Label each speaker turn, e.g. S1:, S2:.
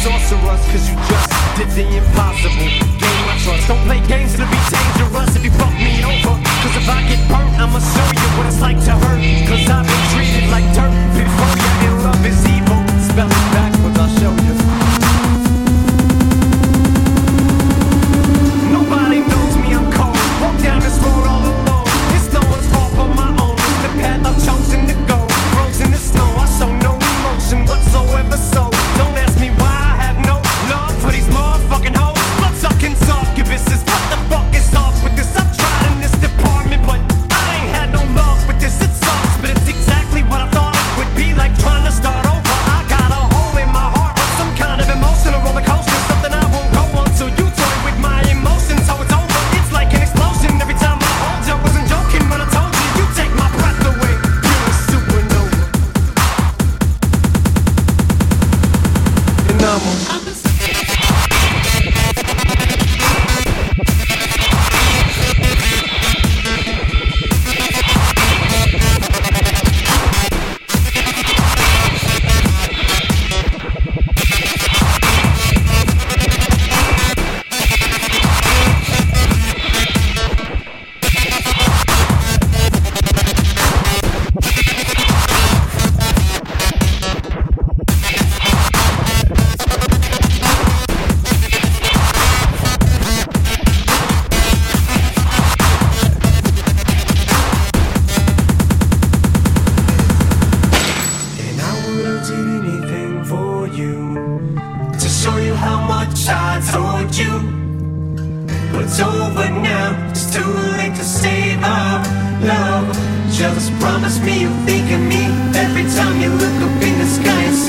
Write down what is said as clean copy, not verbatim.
S1: sorceress, cause you just did the impossible. Gain my trust. Don't play games, it'll be dangerous if you fuck me over. Cause if I get burnt, I'ma show you what it's like to hurt. Cause I've been treated like dirt before you, and love is evil. Spell it backwards, I'll show you. Nobody knows me, I'm cold. Walk down this road all alone. It's no one's fault but my own. It's the path I've chosen to go. Frozen in snow, I show no emotion whatsoever. So don't ask me why I have no love for these motherfucking hoes. Blood-sucking succubuses. What the fuck is up with this? I've tried in this department, but I ain't had no love with this. It sucks, but it's exactly what I thought it would be like trying to start over. I got a hole in my heart, some kind of emotional roller coaster. Something I won't go on till you toy with my emotions. So it's over. It's like an explosion every time I hold you. Wasn't joking when I told you you take my breath away. You're a supernova, and I'm a show you how much I told you. But it's over now, it's too late to save our love. Just promise me you'll think of me every time you look up in the sky and